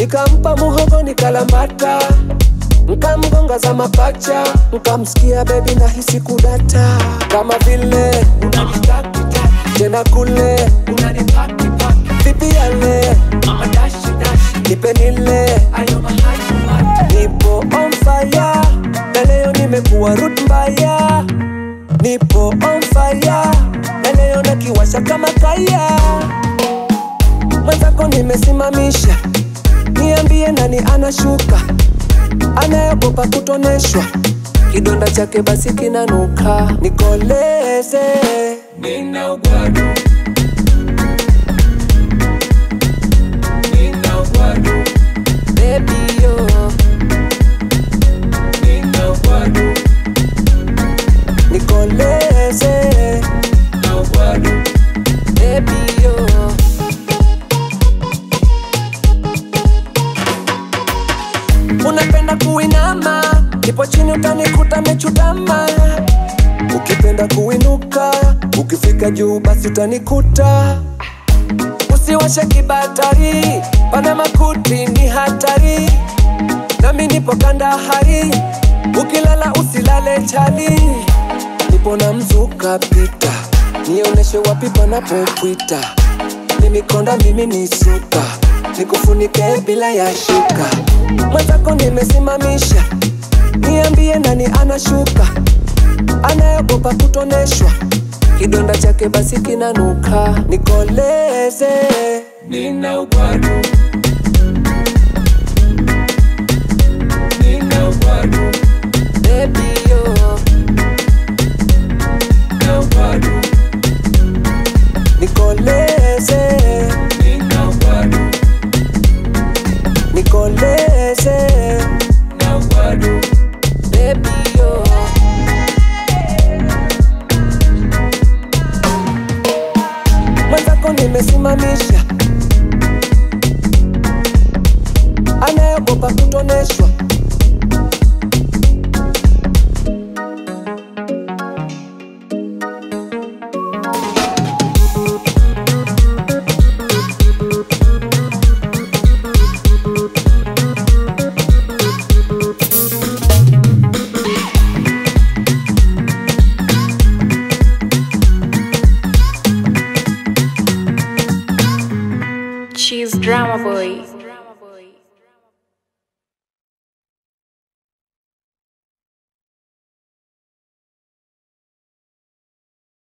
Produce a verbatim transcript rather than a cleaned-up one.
nikampa muhogo nikalambata, nkamgonga za mapacha, nkamsikia baby na hisi kudata. Kama vile unanitaki tena kule unanipaki paki, vipi yale mama dashi dashi, nipe nile ayo mahaji maji. Nipo on fire na leo nimekuwa root mbaya, nipo on fire na leo nakiwasha kama kaya. Mwenzako nimesimamisha, niambie nani anashuka, anayeogopa kutoneshwa, kidonda chake basi kinanuka. Nikoleze nina ugwadu, nina ugwadu baby yo, nina ugwadu. Nikoleze nina ugwadu baby yo. Unapenda kuinama, nipo chini utanikuta mechutama. Ukipenda kuinuka, ukifika juu basi utanikuta. Usiwashe kibatari, pana makuti ni hatari, nami nipo kandahari, ukilala usilale chali. Nipo na mzuka pita, nioneshe wapi panapopwita. Mimi konda mimi ni suka, nikufunike bila ya shuka. Mwenzako nimesimamisha, niambie nani anashuka, anayeogopa kutoneshwa, kidonda chake basi kinanuka. Nikoleze nina ugwadu.